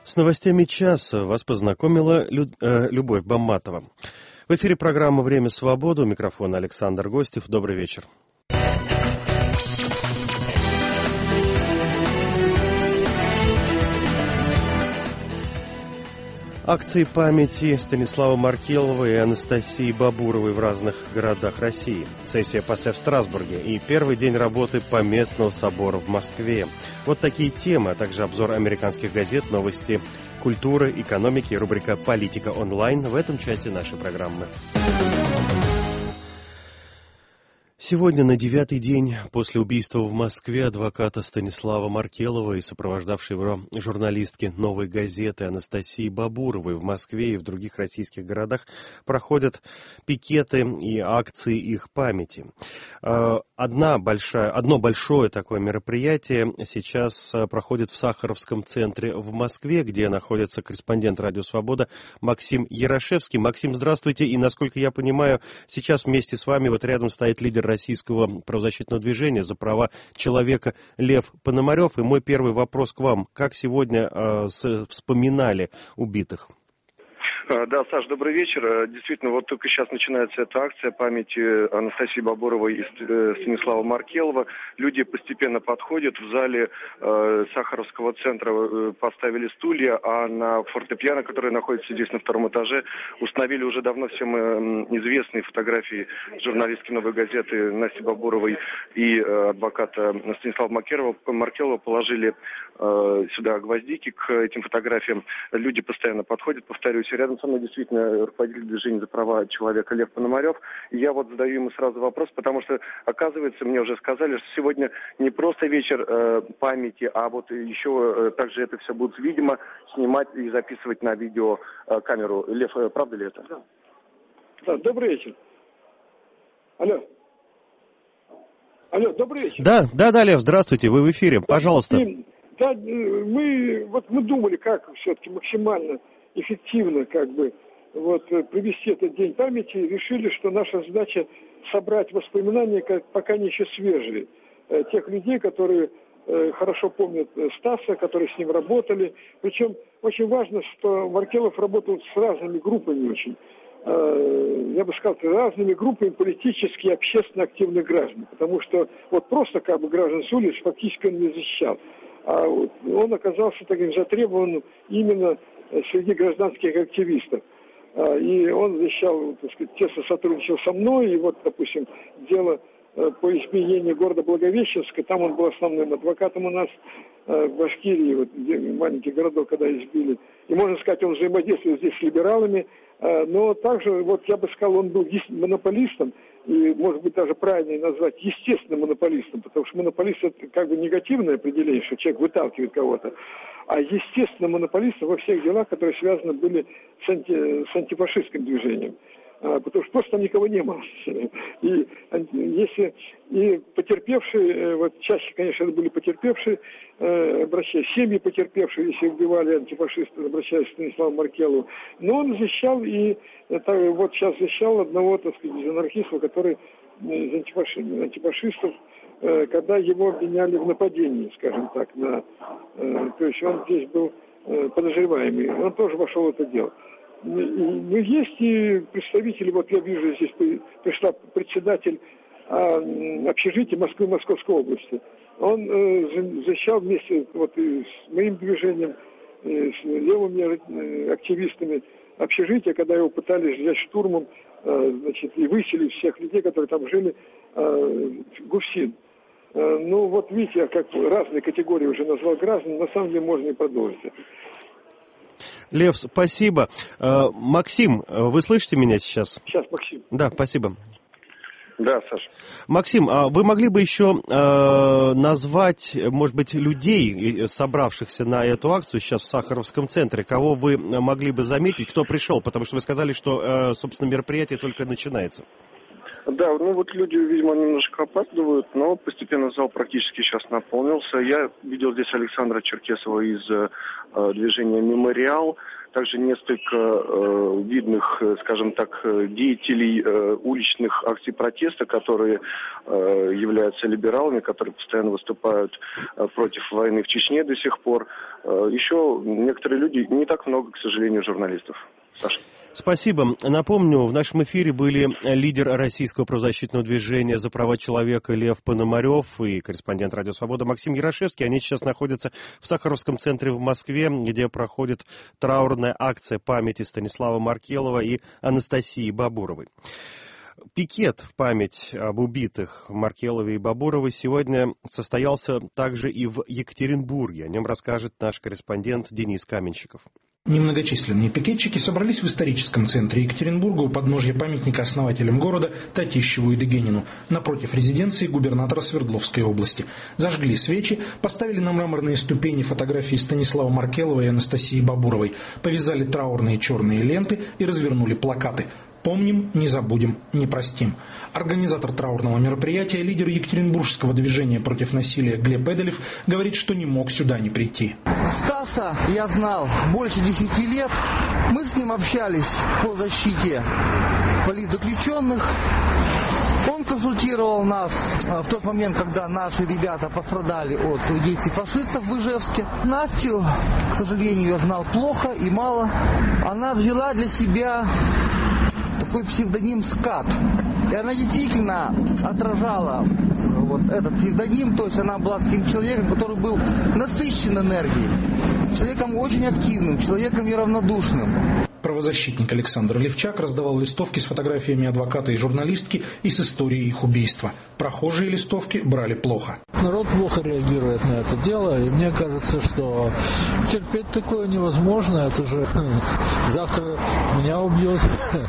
С новостями часа вас познакомила Любовь Бамматова. В эфире программа «Время свободы». У микрофона Александр Гостев. Добрый вечер. Акции памяти Станислава Маркелова и Анастасии Бабуровой в разных городах России. Сессия ПАСЕ в Страсбурге и первый день работы Поместного собора в Москве. Вот такие темы, а также обзор американских газет, новости культуры, экономики и рубрика «Политика онлайн» в этом часе нашей программы. Сегодня, на 9-й день после убийства в Москве адвоката Станислава Маркелова и сопровождавшей его журналистки «Новой газеты» Анастасии Бабуровой в Москве и в других российских городах проходят пикеты и акции их памяти. Одно большое такое мероприятие сейчас проходит в Сахаровском центре в Москве, где находится корреспондент «Радио Свобода» Максим Ярошевский. Максим, здравствуйте. И, насколько я понимаю, сейчас вместе с вами вот рядом стоит лидер российского правозащитного движения за права человека Лев Пономарев. И мой первый вопрос к вам. Как сегодня вспоминали убитых? Да, Саш, добрый вечер. Действительно, вот только сейчас начинается эта акция памяти Анастасии Бабуровой и Станислава Маркелова. Люди постепенно подходят. В зале Сахаровского центра поставили стулья, а на фортепиано, которое находится здесь на втором этаже, установили уже давно всем известные фотографии журналистки «Новой газеты» Насти Бабуровой и адвоката Станислава Маркелова. Положили сюда гвоздики к этим фотографиям. Люди постоянно подходят, повторюсь. Рядом со мной действительно руководитель движения за права человека Лев Пономарев. И я вот задаю ему сразу вопрос, потому что, оказывается, мне уже сказали, что сегодня не просто вечер памяти, а вот еще также это все будут, видимо, снимать и записывать на видеокамеру. Лев, правда ли это? Да, добрый вечер. Алло, добрый вечер. Да, Лев, здравствуйте, вы в эфире, пожалуйста. Да, мы думали, как все-таки максимально эффективно провести этот день памяти. Решили, что наша задача собрать воспоминания, пока не еще свежие, тех людей, которые хорошо помнят Стаса, которые с ним работали. Причем очень важно, что Маркелов работал с разными группами очень. Я бы сказал, разными группами политически и общественно активных граждан. Потому что вот просто граждан с улиц фактически он не защищал. А он оказался таким затребованным именно среди гражданских активистов. И он защищал, тесно сотрудничал со мной. И вот, допустим, дело по избиению города Благовещенска, там он был основным адвокатом у нас в Башкирии, где маленький городок, когда избили. И, можно сказать, он взаимодействовал здесь с либералами. Но также, я бы сказал, он был монополистом, и, может быть, даже правильнее назвать естественным монополистом, потому что монополист – это негативное определение, что человек выталкивает кого-то, а естественным монополистом во всех делах, которые связаны были с антифашистским движением. Потому что просто там никого не было. И потерпевшие, чаще, конечно, это были потерпевшие, обращаясь, семьи потерпевшие, если убивали антифашисты, обращаясь к Станиславу Маркелову. Но он защищал, и сейчас защищал одного, из анархистов, который из антифашистов, когда его обвиняли в нападении, скажем так, то есть он здесь был подозреваемый, он тоже вошел в это дело. Есть и представители, я вижу, здесь пришла председатель общежития Москвы, Московской области. Он защищал вместе и с моим движением, с левыми активистами общежития, когда его пытались взять штурмом, и выселить всех людей, которые там жили, ГУФСИН. Видите, я разные категории уже назвал граждан, на самом деле можно и продолжить это. Лев, спасибо. Максим, вы слышите меня сейчас? Сейчас, Максим. Да, спасибо. Да, Саша. Максим, а вы могли бы еще назвать, может быть, людей, собравшихся на эту акцию сейчас в Сахаровском центре? Кого вы могли бы заметить, кто пришел? Потому что вы сказали, что, собственно, мероприятие только начинается. Да, ну вот люди, видимо, немножко опаздывают, но постепенно зал практически сейчас наполнился. Я видел здесь Александра Черкесова из движения «Мемориал». Также несколько видных, скажем так, деятелей уличных акций протеста, которые являются либералами, которые постоянно выступают против войны в Чечне до сих пор. Еще некоторые люди, не так много, к сожалению, журналистов. Саша. Спасибо. Напомню, в нашем эфире были лидер российского правозащитного движения «За права человека» Лев Пономарев и корреспондент «Радио Свобода» Максим Ярошевский. Они сейчас находятся в Сахаровском центре в Москве, где проходит траурная акция памяти Станислава Маркелова и Анастасии Бабуровой. Пикет в память об убитых Маркелове и Бабуровой сегодня состоялся также и в Екатеринбурге. О нем расскажет наш корреспондент Денис Каменщиков. Немногочисленные пикетчики собрались в историческом центре Екатеринбурга у подножья памятника основателям города Татищеву и Дегенину, напротив резиденции губернатора Свердловской области. Зажгли свечи, поставили на мраморные ступени фотографии Станислава Маркелова и Анастасии Бабуровой, повязали траурные черные ленты и развернули плакаты «Помним, не забудем, не простим». Организатор траурного мероприятия, лидер екатеринбургского движения против насилия Глеб Эделев, говорит, что не мог сюда не прийти. Стаса я знал больше 10 лет. Мы с ним общались по защите политзаключенных. Он консультировал нас в тот момент, когда наши ребята пострадали от действий фашистов в Ижевске. Настю, к сожалению, я знал плохо и мало. Она взяла для себя такой псевдоним «Скат». И она действительно отражала вот этот псевдоним, то есть она была таким человеком, который был насыщен энергией, человеком очень активным, человеком неравнодушным. Правозащитник Александр Левчак раздавал листовки с фотографиями адвоката и журналистки и с историей их убийства. Прохожие листовки брали плохо. Народ плохо реагирует на это дело, и мне кажется, что терпеть такое невозможно. Это же завтра меня убьют.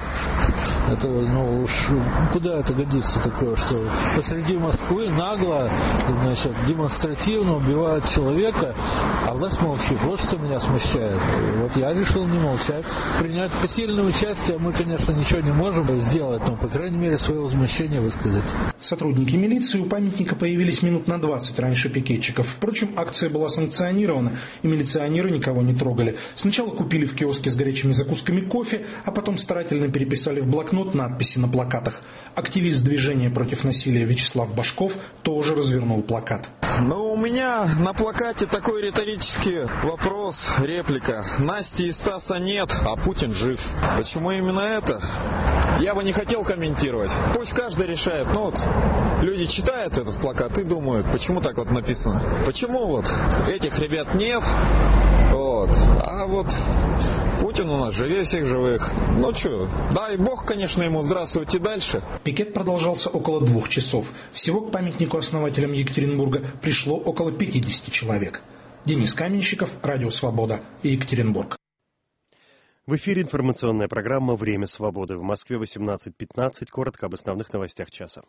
Это, ну уж, куда это годится такое, что посреди Москвы нагло, значит, демонстративно убивают человека, а власть молчит. Вот что меня смущает. И вот я решил не молчать. Принять посильное участие мы, конечно, ничего не можем сделать, но, по крайней мере, свое возмущение высказать. Сотрудники милиции у памятника появились минут на 20 раньше пикетчиков. Впрочем, акция была санкционирована, и милиционеры никого не трогали. Сначала купили в киоске с горячими закусками кофе, а потом старательно переписали в блокнот надписи на плакатах. Активист движения против насилия Вячеслав Башков тоже развернул плакат. Ну, у меня на плакате такой риторический вопрос, реплика. Насти и Стаса нет, а Путин жив. Почему именно это? Я бы не хотел комментировать. Пусть каждый решает. Ну вот, люди читают этот плакат и думают, почему так вот написано. Почему вот этих ребят нет, вот, а вот Путин у нас живее всех живых. Ну что, дай бог, конечно, ему здравствуйте дальше. Пикет продолжался около 2 часов. Всего к памятнику основателям Екатеринбурга пришло около 50 человек. Денис Каменщиков, Радио Свобода, Екатеринбург. В эфире информационная программа «Время свободы». В Москве 18:15. Коротко об основных новостях часа.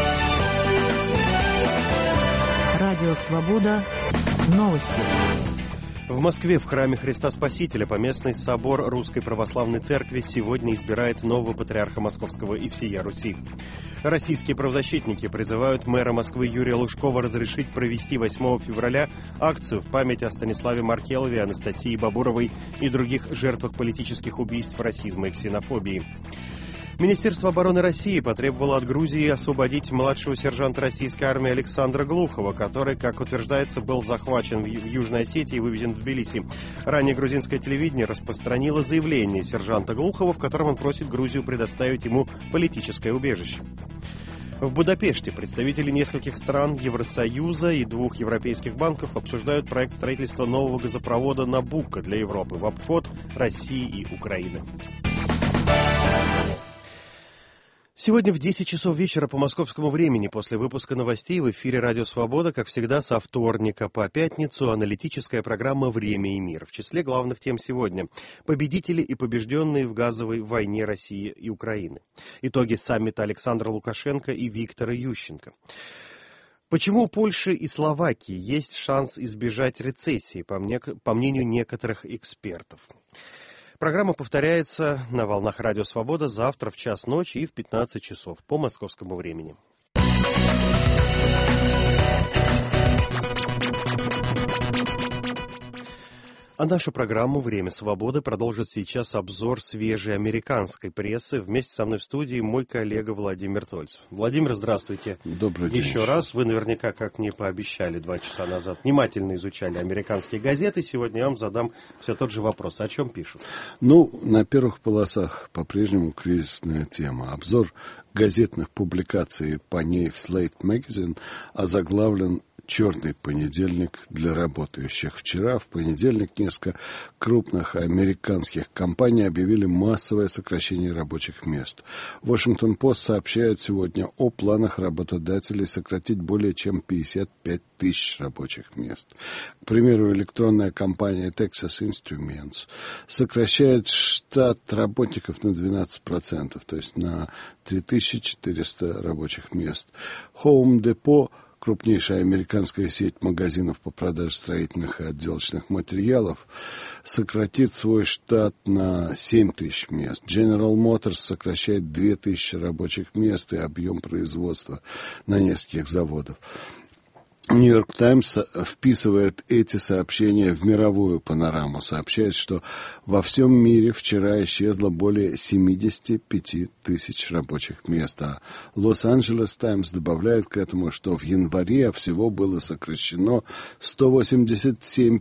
Радио Свобода. Новости. В Москве в храме Христа Спасителя Поместный собор Русской Православной Церкви сегодня избирает нового патриарха Московского и всея Руси. Российские правозащитники призывают мэра Москвы Юрия Лужкова разрешить провести 8 февраля акцию в память о Станиславе Маркелове, Анастасии Бабуровой и других жертвах политических убийств, расизма и ксенофобии. Министерство обороны России потребовало от Грузии освободить младшего сержанта российской армии Александра Глухова, который, как утверждается, был захвачен в Южной Осетии и вывезен в Тбилиси. Ранее грузинское телевидение распространило заявление сержанта Глухова, в котором он просит Грузию предоставить ему политическое убежище. В Будапеште представители нескольких стран Евросоюза и 2 европейских банков обсуждают проект строительства нового газопровода «Набуко» для Европы в обход России и Украины. Сегодня в 10 часов вечера по московскому времени после выпуска новостей в эфире «Радио Свобода», как всегда, со вторника по пятницу аналитическая программа «Время и мир». В числе главных тем сегодня – победители и побежденные в газовой войне России и Украины. Итоги саммита Александра Лукашенко и Виктора Ющенко. Почему у Польши и Словакии есть шанс избежать рецессии, по мнению некоторых экспертов? Программа повторяется на волнах Радио Свобода завтра в час ночи и в 15 часов по московскому времени. А нашу программу «Время свободы» продолжит сейчас обзор свежей американской прессы. Вместе со мной в студии мой коллега Владимир Тольцев. Владимир, здравствуйте. Добрый день. Еще раз. Вы наверняка, как мне пообещали 2 часа назад, внимательно изучали американские газеты. Сегодня я вам задам все тот же вопрос. О чем пишут? На первых полосах по-прежнему кризисная тема. Обзор газетных публикаций по ней в Slate Magazine озаглавлен «Черный понедельник для работающих». Вчера, в понедельник, несколько крупных американских компаний объявили массовое сокращение рабочих мест. Washington Post сообщает сегодня о планах работодателей сократить более чем 55 тысяч рабочих мест. К примеру, электронная компания Texas Instruments сокращает штат работников на 12%, то есть на 3400 рабочих мест. Home Depot, крупнейшая американская сеть магазинов по продаже строительных и отделочных материалов, сократит свой штат на 7 тысяч мест. General Motors сокращает 2000 рабочих мест и объем производства на нескольких заводах. Нью-Йорк Таймс вписывает эти сообщения в мировую панораму. Сообщает, что во всем мире вчера исчезло более 75 тысяч рабочих мест. А Лос-Анджелес Таймс добавляет к этому, что в январе всего было сокращено 187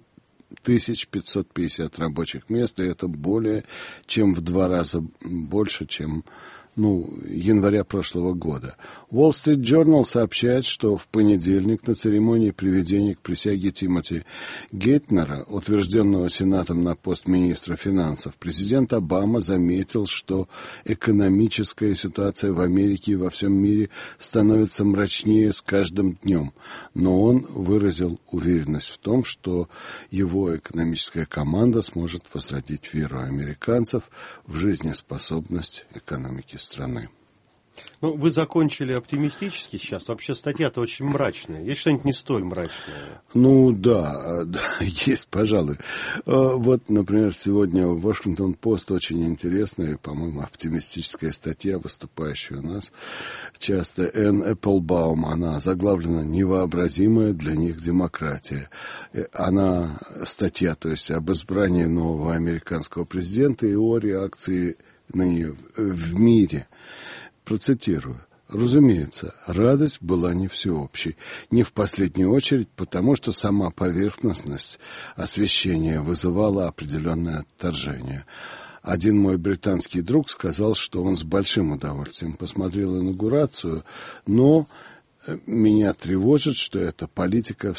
550 рабочих мест, и это более чем в 2 раза больше, чем января прошлого года. Wall Street Journal сообщает, что в понедельник на церемонии приведения к присяге Тимоти Гейтнера, утвержденного Сенатом на пост министра финансов, президент Обама заметил, что экономическая ситуация в Америке и во всем мире становится мрачнее с каждым днем. Но он выразил уверенность в том, что его экономическая команда сможет возродить веру американцев в жизнеспособность экономики страны. Вы закончили оптимистически сейчас. Вообще статья-то очень мрачная. Есть что-нибудь не столь мрачное? Да, есть, пожалуй. Вот, например, сегодня в Washington Post очень интересная, по-моему, оптимистическая статья, выступающая у нас часто. Энн Эпплбаум, она заглавлена «Невообразимая для них демократия». Она статья, то есть об избрании нового американского президента и о реакции на нее в мире. Процитирую. Разумеется, радость была не всеобщей, не в последнюю очередь, потому что сама поверхностность освещения вызывала определенное отторжение. Один мой британский друг сказал, что он с большим удовольствием посмотрел инаугурацию, но меня тревожит, что эта политика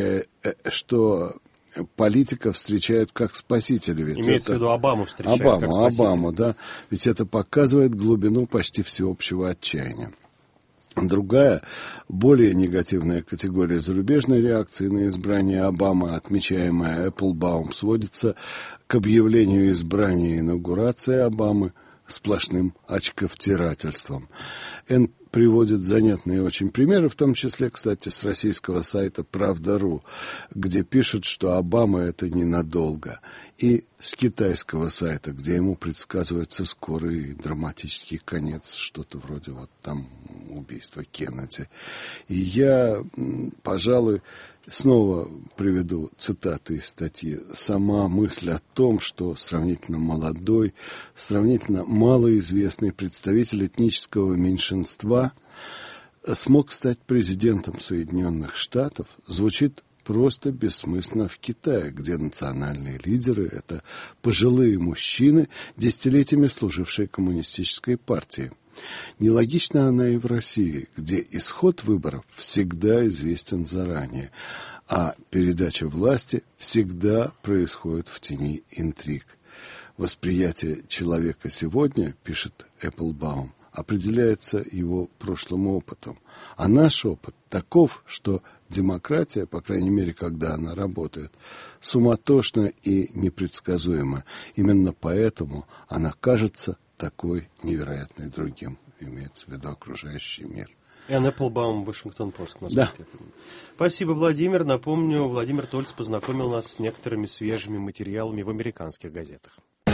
политиков встречают как спасителей. Имеется в виду Обаму встречают как спасителей. Обаму, да. Ведь это показывает глубину почти всеобщего отчаяния. Другая, более негативная категория зарубежной реакции на избрание Обамы, отмечаемая Эпплбаум, сводится к объявлению избрания и инаугурации Обамы сплошным очковтирательством. Н приводит занятные очень примеры, в том числе, кстати, с российского сайта «Правда.ру», где пишут, что Обама это ненадолго, и с китайского сайта, где ему предсказывается скорый драматический конец, что-то вроде вот там убийства Кеннеди. И я, пожалуй, снова приведу цитаты из статьи. Сама мысль о том, что сравнительно молодой, сравнительно малоизвестный представитель этнического меньшинства смог стать президентом Соединенных Штатов, звучит просто бессмысленно в Китае, где национальные лидеры – это пожилые мужчины, десятилетиями служившие коммунистической партии. Нелогична она и в России, где исход выборов всегда известен заранее, а передача власти всегда происходит в тени интриг. Восприятие человека сегодня, пишет Эпплбаум, определяется его прошлым опытом. А наш опыт таков, что демократия, по крайней мере, когда она работает, суматошна и непредсказуема. Именно поэтому она кажется такой невероятной другим, имеется в виду окружающий мир. Энн Эпплбаум, Вашингтон Пост. Да. Спасибо, Владимир. Напомню, Владимир Тольц познакомил нас с некоторыми свежими материалами в американских газетах.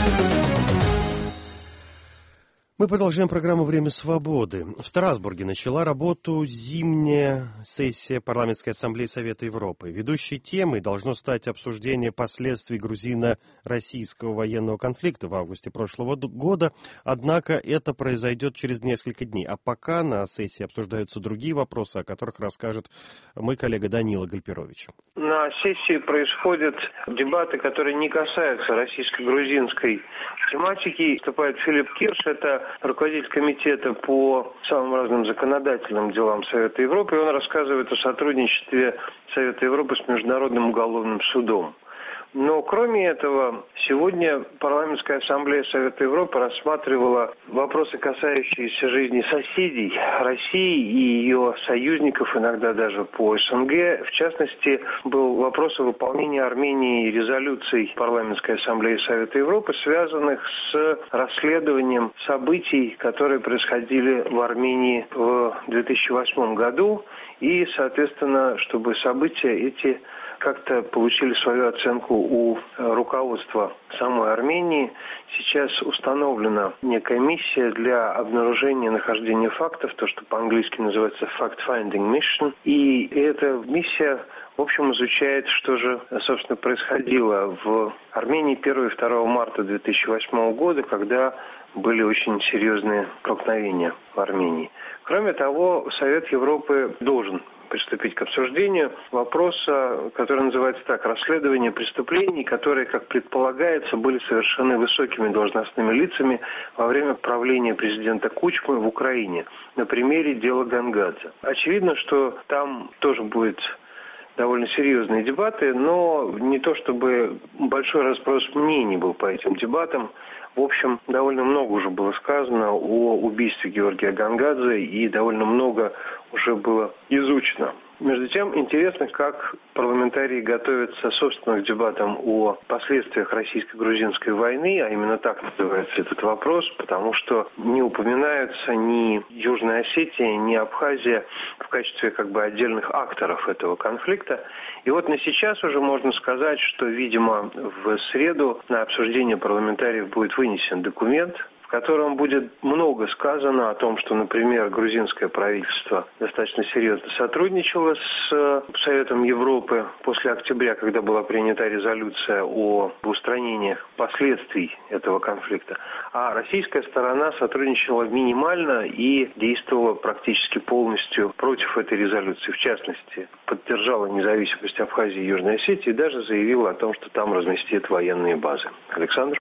Мы продолжаем программу «Время свободы». В Страсбурге начала работу зимняя сессия Парламентской ассамблеи Совета Европы. Ведущей темой должно стать обсуждение последствий грузино-российского военного конфликта в августе прошлого года. Однако это произойдет через несколько дней. А пока на сессии обсуждаются другие вопросы, о которых расскажет мой коллега Данила Гальперович. На сессии происходят дебаты, которые не касаются российско-грузинской тематики. Выступает Филипп Кирш, это руководитель комитета по самым разным законодательным делам Совета Европы, и он рассказывает о сотрудничестве Совета Европы с Международным уголовным судом. Но кроме этого, сегодня Парламентская ассамблея Совета Европы рассматривала вопросы, касающиеся жизни соседей России и ее союзников, иногда даже по СНГ. В частности, был вопрос о выполнении Армении резолюций Парламентской ассамблеи Совета Европы, связанных с расследованием событий, которые происходили в Армении в 2008 году. И, соответственно, чтобы события эти как-то получили свою оценку у руководства самой Армении. Сейчас установлена некая миссия для обнаружения нахождения фактов, то, что по-английски называется fact-finding mission. И эта миссия, в общем, изучает, что же, собственно, происходило в Армении 1 и 2 марта 2008 года, когда были очень серьезные столкновения в Армении. Кроме того, Совет Европы должен приступить к обсуждению вопроса, который называется так: расследование преступлений, которые, как предполагается, были совершены высокими должностными лицами во время правления президента Кучмы в Украине на примере дела Гангадзе. Очевидно, что там тоже будет довольно серьезные дебаты, но не то чтобы большой разброс мнений был по этим дебатам. В общем, довольно много уже было сказано о убийстве Георгия Гангадзе, и довольно много уже было изучено. Между тем, интересно, как парламентарии готовятся, собственно, к дебатам о последствиях российско-грузинской войны, а именно так называется этот вопрос, потому что не упоминаются ни Южная Осетия, ни Абхазия в качестве как бы отдельных акторов этого конфликта. И вот на сейчас уже можно сказать, что, видимо, в среду на обсуждение парламентариев будет вынесен документ, в котором будет много сказано о том, что, например, грузинское правительство достаточно серьезно сотрудничало с Советом Европы после октября, когда была принята резолюция о устранении последствий этого конфликта. А российская сторона сотрудничала минимально и действовала практически полностью против этой резолюции. В частности, поддержала независимость Абхазии и Южной Осетии и даже заявила о том, что там разместит военные базы. Александр?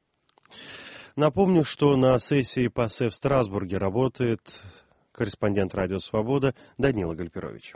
Напомню, что на сессии ПАСЕ в Страсбурге работает корреспондент «Радио Свобода» Данила Гальперович.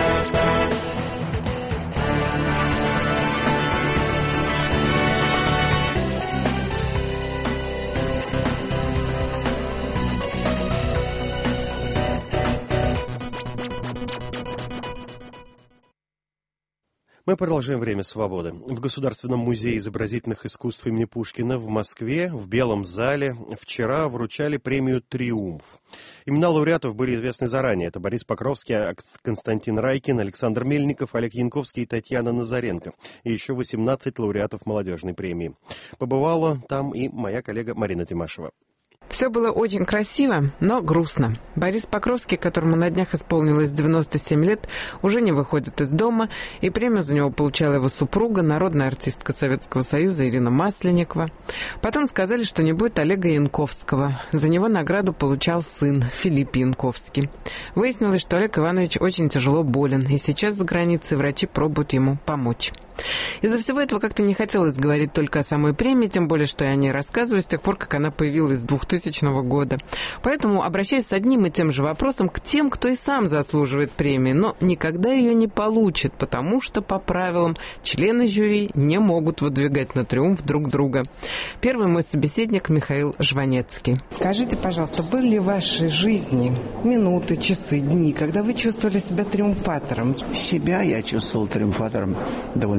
Мы продолжаем «Время свободы». В Государственном музее изобразительных искусств имени Пушкина в Москве в Белом зале вчера вручали премию «Триумф». Имена лауреатов были известны заранее. Это Борис Покровский, Константин Райкин, Александр Мельников, Олег Янковский и Татьяна Назаренко. И еще 18 лауреатов молодежной премии. Побывала там и моя коллега Марина Тимашева. Все было очень красиво, но грустно. Борис Покровский, которому на днях исполнилось 97 лет, уже не выходит из дома, и премию за него получала его супруга, народная артистка Советского Союза Ирина Масленникова. Потом сказали, что не будет Олега Янковского. За него награду получал сын Филипп Янковский. Выяснилось, что Олег Иванович очень тяжело болен, и сейчас за границей врачи пробуют ему помочь. Из-за всего этого как-то не хотелось говорить только о самой премии, тем более, что я о ней рассказываю с тех пор, как она появилась с 2000 года. Поэтому обращаюсь с одним и тем же вопросом к тем, кто и сам заслуживает премии, но никогда ее не получит, потому что по правилам члены жюри не могут выдвигать на триумф друг друга. Первый мой собеседник Михаил Жванецкий. Скажите, пожалуйста, были ли в вашей жизни минуты, часы, дни, когда вы чувствовали себя триумфатором? Себя я чувствовал триумфатором довольно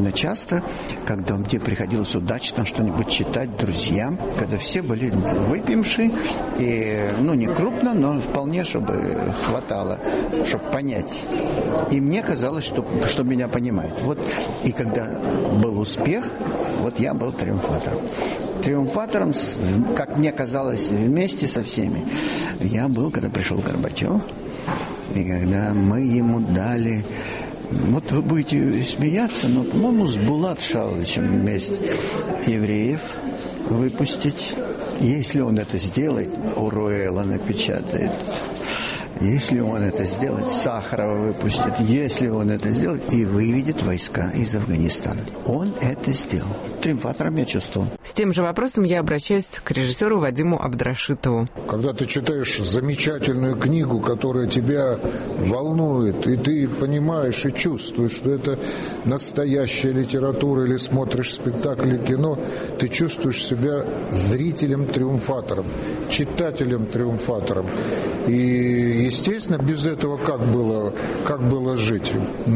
довольно часто, когда мне приходилось удачно что-нибудь читать друзьям, когда все были выпившие, и, не крупно, но вполне, чтобы хватало, чтобы понять. И мне казалось, что меня понимают. И когда был успех, я был триумфатором. Триумфатором, как мне казалось, вместе со всеми, я был, когда пришел Горбачев, и когда мы ему дали... вы будете смеяться, но, по-моему, с Булат Шаловичем вместе евреев выпустить. Если он это сделает, Оруэлла напечатает. Если он это сделает, Сахарова выпустит. Если он это сделает, и выведет войска из Афганистана. Он это сделал. Триумфатором я чувствовал. С тем же вопросом я обращаюсь к режиссеру Вадиму Абдрашитову. Когда ты читаешь замечательную книгу, которая тебя волнует, и ты понимаешь и чувствуешь, что это настоящая литература, или смотришь спектакль или кино, ты чувствуешь себя зрителем-триумфатором, читателем-триумфатором. И, естественно, без этого как было жить?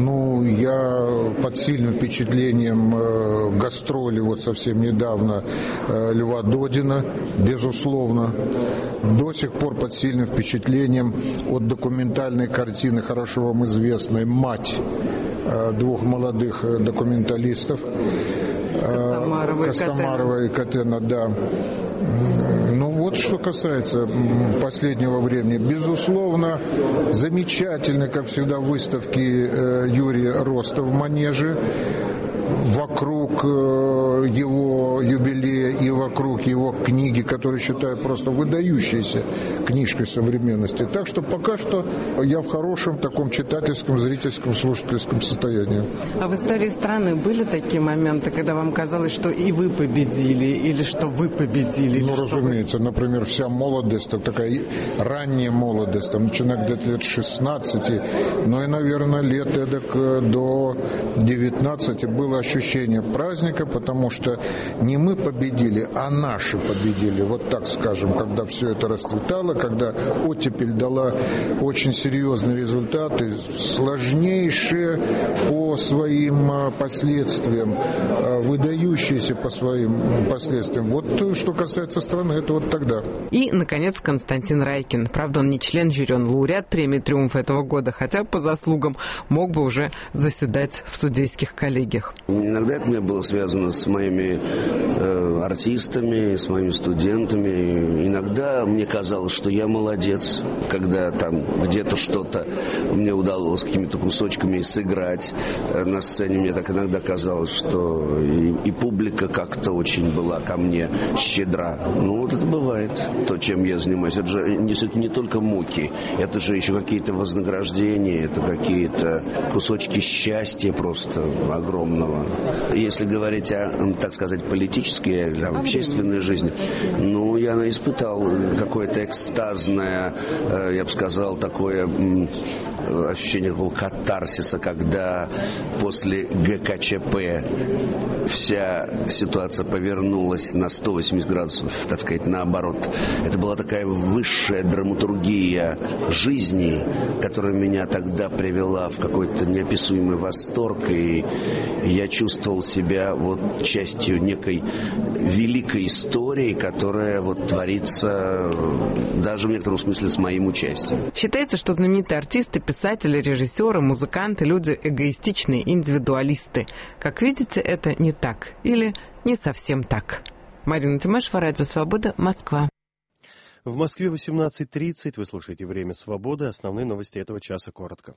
Я под сильным впечатлением гастролей совсем недавно Льва Додина, безусловно. До сих пор под сильным впечатлением от документальной картины, хорошо вам известной, «Мать», двух молодых документалистов. Костомарова и Катена, да. Что касается последнего времени. Безусловно, замечательны, как всегда, выставки Юрия Роста в Манеже. Вокруг его юбилея и вокруг его книги, которую считаю просто выдающейся книжкой современности. Так что пока что я в хорошем таком читательском, зрительском, слушательском состоянии. А в истории страны были такие моменты, когда вам казалось, что и вы победили, или что вы победили? Разумеется. Например, вся молодость, такая ранняя молодость, начиная где-то лет 16, и, наверное, лет эдак до 19 было ощущение праздника, потому что не мы победили, а наши победили. Так скажем, когда все это расцветало, когда оттепель дала очень серьезные результаты, сложнейшие по своим последствиям, выдающиеся по своим последствиям. Что касается страны, это тогда. И, наконец, Константин Райкин. Правда, он не член жюри, он лауреат премии «Триумф» этого года, хотя по заслугам мог бы уже заседать в судейских коллегиях. Иногда это мне было связано с моими артистами, с моими студентами. Иногда мне казалось, что я молодец, когда там где-то что-то мне удалось какими-то кусочками сыграть на сцене. Мне так иногда казалось, что и публика как-то очень была ко мне щедра. Это бывает, то, чем я занимаюсь. Это же не только муки, это же еще какие-то вознаграждения, это какие-то кусочки счастья просто огромного. Если говорить о, так сказать, политической, общественной жизни, я испытал какое-то экстазное, я бы сказал, такое ощущение такого катарсиса, когда после ГКЧП вся ситуация повернулась на 180 градусов, так сказать, наоборот. Это была такая высшая драматургия жизни, которая меня тогда привела в какой-то неописуемый восторг, и я чувствовал себя частью некой великой истории, которая творится даже в некотором смысле с моим участием. Считается, что знаменитые артисты, писатели, режиссеры, музыканты, люди эгоистичные, индивидуалисты. Как видите, это не так или не совсем так. Марина Тимашева, Радио Свобода, Москва. В Москве 18:30. Вы слушаете «Время свободы». Основные новости этого часа коротко.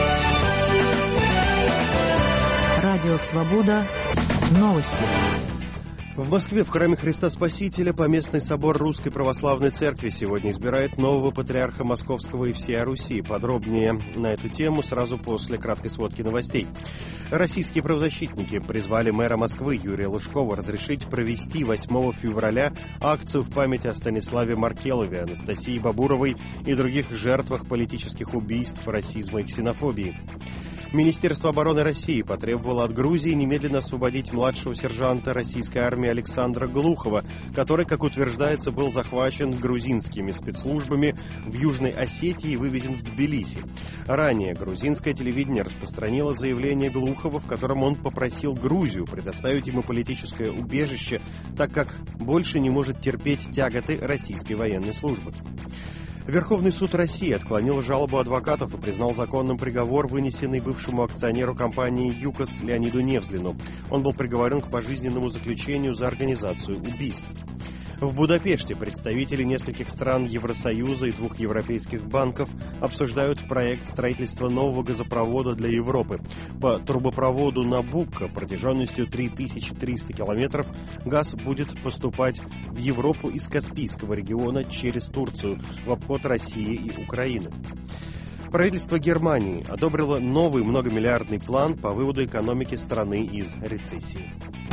Радио Свобода. Новости. В Москве в храме Христа Спасителя Поместный собор Русской Православной Церкви сегодня избирает нового патриарха Московского и всей Руси. Подробнее на эту тему сразу после краткой сводки новостей. Российские правозащитники призвали мэра Москвы Юрия Лужкова разрешить провести 8 февраля акцию в память о Станиславе Маркелове, Анастасии Бабуровой и других жертвах политических убийств, расизма и ксенофобии. Министерство обороны России потребовало от Грузии немедленно освободить младшего сержанта российской армии Александра Глухова, который, как утверждается, был захвачен грузинскими спецслужбами в Южной Осетии и вывезен в Тбилиси. Ранее грузинское телевидение распространило заявление Глухова, в котором он попросил Грузию предоставить ему политическое убежище, так как больше не может терпеть тяготы российской военной службы. Верховный суд России отклонил жалобу адвокатов и признал законным приговор, вынесенный бывшему акционеру компании «ЮКОС» Леониду Невзлину. Он был приговорен к пожизненному заключению за организацию убийств. В Будапеште представители нескольких стран Евросоюза и 2 европейских банков обсуждают проект строительства нового газопровода для Европы. По трубопроводу «Набуко» протяженностью 3300 километров газ будет поступать в Европу из Каспийского региона через Турцию в обход России и Украины. Правительство Германии одобрило новый многомиллиардный план по выводу экономики страны из рецессии.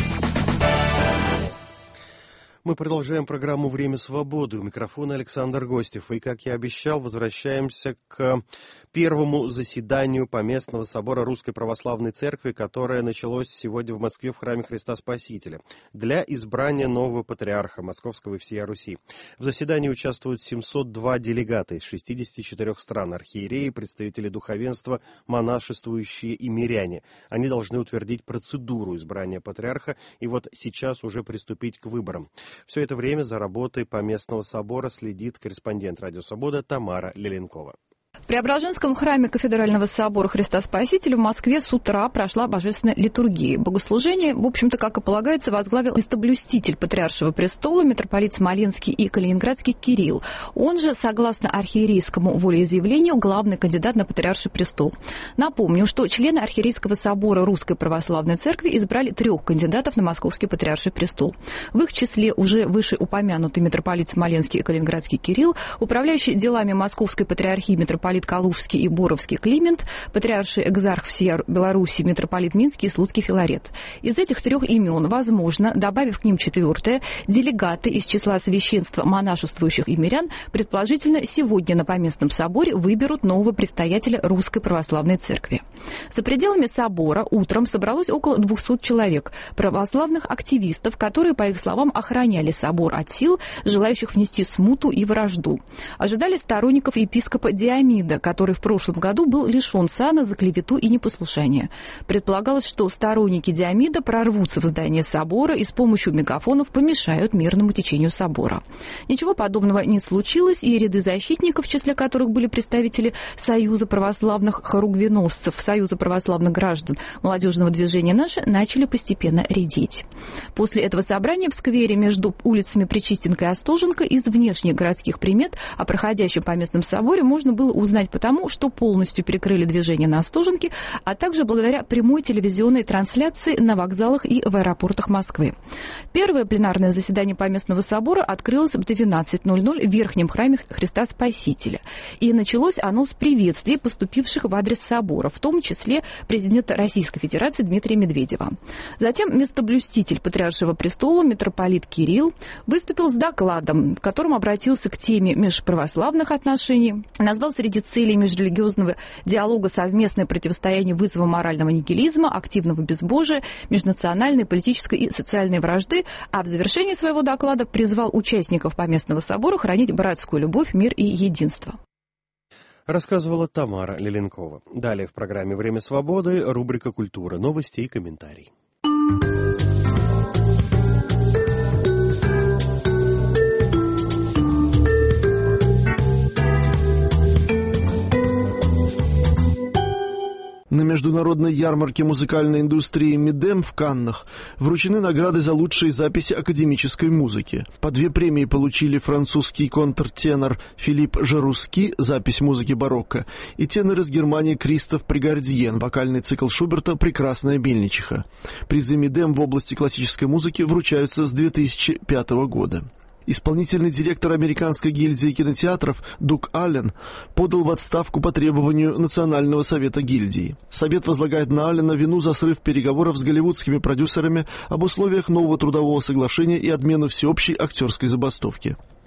Мы продолжаем программу «Время свободы». У микрофона Александр Гостев. И, как я обещал, возвращаемся к первому заседанию Поместного собора Русской Православной Церкви, которое началось сегодня в Москве в храме Христа Спасителя, для избрания нового патриарха Московского и всея Руси. В заседании участвуют 702 делегата из 64 стран, архиереи, представители духовенства, монашествующие и миряне. Они должны утвердить процедуру избрания патриарха и вот сейчас уже приступить к выборам. Все это время за работой Поместного собора следит корреспондент «Радио Свобода» Тамара Леленкова. В Преображенском храме Кафедрального собора Христа Спасителя в Москве с утра прошла божественная литургия. Богослужение, в общем-то, как и полагается, возглавил местоблюститель Патриаршего престола, митрополит Смоленский и Калининградский Кирилл. Он же, согласно архиерейскому волеизъявлению, главный кандидат на Патриарший престол. Напомню, что члены Архиерейского собора Русской Православной Церкви избрали 3 кандидатов на Московский Патриарший престол. В их числе уже вышеупомянутый митрополит Смоленский и Калининградский Кирилл, управляющий делами Московской Патриархии митрополит Калужский и Боровский Климент, патриарший экзарх всей Беларуси митрополит Минский и Слуцкий Филарет. Из этих 3 имен, возможно, добавив к ним 4-е, делегаты из числа священства монашествующих и мирян, предположительно, сегодня на Поместном соборе выберут нового предстоятеля Русской Православной Церкви. За пределами собора утром собралось около 200 человек, православных активистов, которые, по их словам, охраняли собор от сил, желающих внести смуту и вражду. Ожидали сторонников епископа Диомида, который в прошлом году был лишен сана за клевету и непослушание. Предполагалось, что сторонники Диомида прорвутся в здание собора и с помощью мегафонов помешают мирному течению собора. Ничего подобного не случилось, и ряды защитников, в числе которых были представители Союза православных хоругвеносцев, Союза православных граждан, молодежного движения «Наше», начали постепенно редеть. После этого собрания в сквере между улицами Пречистенка и Остоженко из внешних городских примет о проходящем Поместном соборе можно было узнать потому, что полностью перекрыли движение на Остоженке, а также благодаря прямой телевизионной трансляции на вокзалах и в аэропортах Москвы. Первое пленарное заседание Поместного собора открылось в 12:00 в Верхнем храме Христа Спасителя. И началось оно с приветствий, поступивших в адрес собора, в том числе президента Российской Федерации Дмитрия Медведева. Затем местоблюститель Патриаршего престола митрополит Кирилл выступил с докладом, в котором обратился к теме межправославных отношений, назвал среди целей межрелигиозного диалога совместное противостояние вызовам морального нигилизма, активного безбожия, межнациональной, политической и социальной вражды, а в завершении своего доклада призвал участников Поместного собора хранить братскую любовь, мир и единство. Рассказывала Тамара Леленкова. Далее в программе «Время свободы» рубрика «Культура», новости и комментарий. На международной ярмарке музыкальной индустрии «Медем» в Каннах вручены награды за лучшие записи академической музыки. По 2 премии получили французский контртенор Филипп Жаруски, запись музыки барокко, и тенор из Германии Кристоф Пригардьен, вокальный цикл Шуберта «Прекрасная мельничиха». Призы «Медем» в области классической музыки вручаются с 2005 года. Исполнительный директор Американской гильдии кинотеатров Дуг Аллен подал в отставку по требованию Национального совета гильдии. Совет возлагает на Аллена вину за срыв переговоров с голливудскими продюсерами об условиях нового трудового соглашения и отмену всеобщей актерской забастовки.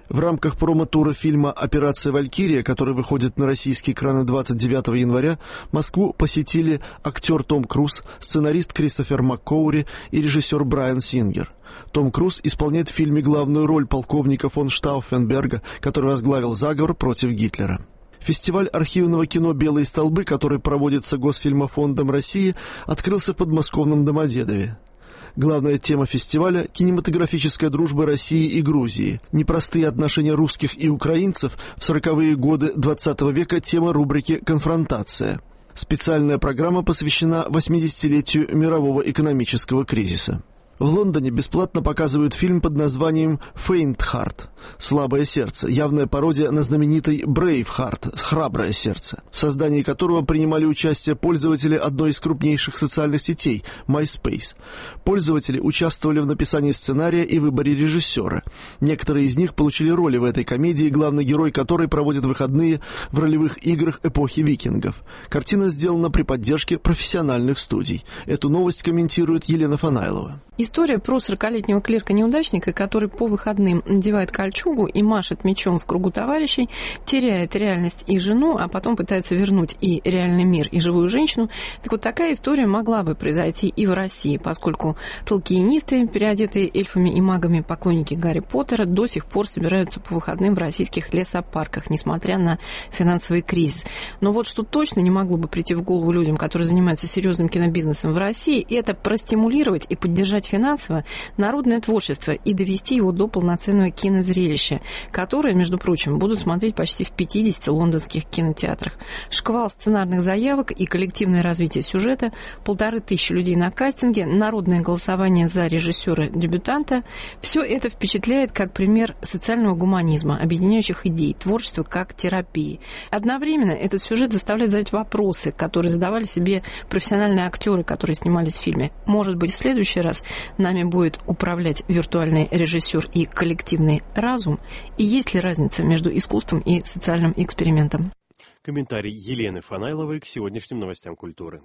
В рамках промо-тура фильма «Операция Валькирия», который выходит на российские экраны 29 января, Москву посетили актер Том Круз, сценарист Кристофер МакКоури и режиссер Брайан Сингер. Том Круз исполняет в фильме главную роль полковника фон Штауфенберга, который возглавил заговор против Гитлера. Фестиваль архивного кино «Белые столбы», который проводится Госфильмофондом России, открылся в подмосковном Домодедове. Главная тема фестиваля – кинематографическая дружба России и Грузии. Непростые отношения русских и украинцев в 40-е годы XX века – тема рубрики «Конфронтация». Специальная программа посвящена 80-летию мирового экономического кризиса. В Лондоне бесплатно показывают фильм под названием «Faint Heart» — «Слабое сердце», явная пародия на знаменитый «Brave Heart» — «Храброе сердце», в создании которого принимали участие пользователи одной из крупнейших социальных сетей — MySpace. Пользователи участвовали в написании сценария и выборе режиссера. Некоторые из них получили роли в этой комедии, главный герой которой проводит выходные в ролевых играх эпохи викингов. Картина сделана при поддержке профессиональных студий. Эту новость комментирует Елена Фанайлова. История про 40-летнего клерка-неудачника, который по выходным надевает кольчугу и машет мечом в кругу товарищей, теряет реальность и жену, а потом пытается вернуть и реальный мир, и живую женщину. Так вот, такая история могла бы произойти и в России, поскольку толкиенисты, переодетые эльфами и магами, поклонники Гарри Поттера, до сих пор собираются по выходным в российских лесопарках, несмотря на финансовый кризис. Но вот что точно не могло бы прийти в голову людям, которые занимаются серьезным кинобизнесом в России, это простимулировать и поддержать финансово народное творчество и довести его до полноценного кинозрелища, которое, между прочим, будут смотреть почти в 50 лондонских кинотеатрах. Шквал сценарных заявок и коллективное развитие сюжета, 1500 людей на кастинге, народное голосование за режиссера-дебютанта – все это впечатляет как пример социального гуманизма, объединяющих идей, творчества как терапии. Одновременно этот сюжет заставляет задать вопросы, которые задавали себе профессиональные актеры, которые снимались в фильме. Может быть, в следующий раз нами будет управлять виртуальный режиссер и коллективный разум? И есть ли разница между искусством и социальным экспериментом? Комментарий Елены Фанайловой к сегодняшним новостям культуры.